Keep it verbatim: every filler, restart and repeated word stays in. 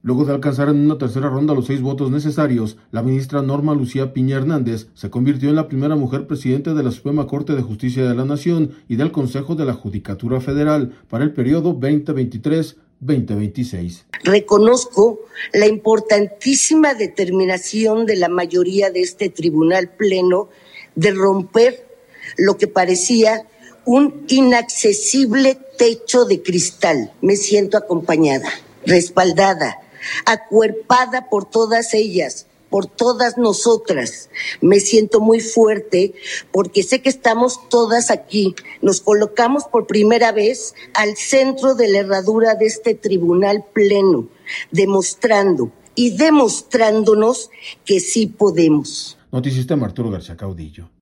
Luego de alcanzar en una tercera ronda los seis votos necesarios, la ministra Norma Lucía Piña Hernández se convirtió en la primera mujer presidente de la Suprema Corte de Justicia de la Nación y del Consejo de la Judicatura Federal para el periodo veinte veintitrés a veinte veintiséis. Reconozco la importantísima determinación de la mayoría de este Tribunal Pleno de romper lo que parecía un inaccesible techo de cristal. Me siento acompañada, respaldada, acuerpada por todas ellas, por todas nosotras. Me siento muy fuerte porque sé que estamos todas aquí. Nos colocamos por primera vez al centro de la herradura de este Tribunal Pleno, demostrando y demostrándonos que sí podemos. Noticista Arturo García Caudillo.